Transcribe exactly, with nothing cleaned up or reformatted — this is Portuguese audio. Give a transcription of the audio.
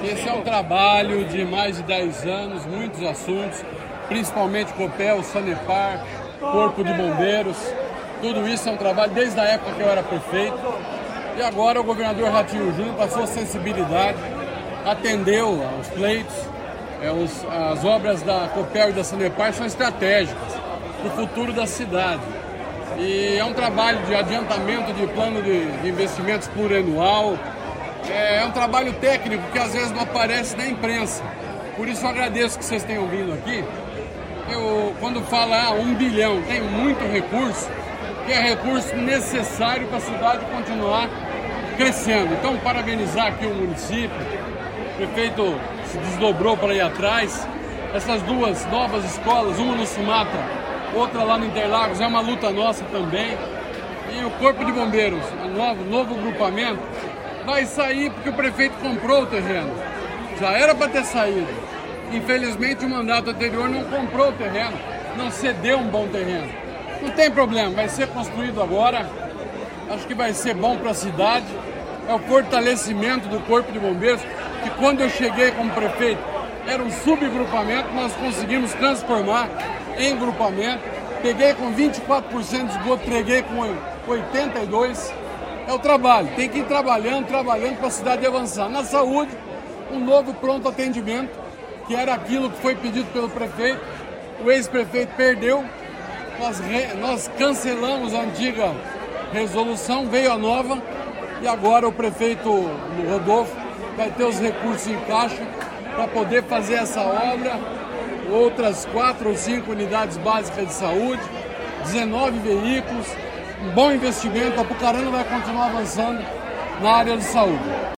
Esse é um trabalho de mais de dez anos, muitos assuntos, principalmente Copel, Sanepar, Corpo de Bombeiros. Tudo isso é um trabalho desde a época que eu era prefeito. E agora o governador Ratinho Júnior passou sensibilidade, atendeu aos pleitos. É, os, as obras da Copel e da Sanepar são estratégicas para o futuro da cidade. E é um trabalho de adiantamento de plano de, de investimentos plurianual. É, é um trabalho técnico que às vezes não aparece na imprensa. Por isso eu agradeço que vocês tenham vindo aqui. Eu, quando fala ah, um bilhão, tem muito recurso, que é recurso necessário para a cidade continuar crescendo. Então, parabenizar aqui o município. O prefeito se desdobrou para ir atrás. Essas duas novas escolas, uma no Sumatra, outra lá no Interlagos, é uma luta nossa também. E o Corpo de Bombeiros, o novo, novo grupamento, vai sair porque o prefeito comprou o terreno. Já era para ter saído. Infelizmente o mandato anterior não comprou o terreno, não cedeu um bom terreno. Não tem problema, vai ser construído agora. Acho que vai ser bom para a cidade. É o fortalecimento do Corpo de Bombeiros, que quando eu cheguei como prefeito era um subgrupamento, nós conseguimos transformar em grupamento. Peguei com vinte e quatro por cento de esgoto, entreguei com oitenta e dois por cento. É o trabalho, tem que ir trabalhando, trabalhando para a cidade avançar. Na saúde, um novo pronto atendimento, que era aquilo que foi pedido pelo prefeito. O ex-prefeito perdeu, nós, re... nós cancelamos a antiga resolução, veio a nova, e agora o prefeito Rodolfo vai ter os recursos em caixa para poder fazer essa obra, outras quatro ou cinco unidades básicas de saúde, dezenove veículos, um bom investimento. A Apucarana vai continuar avançando na área de saúde.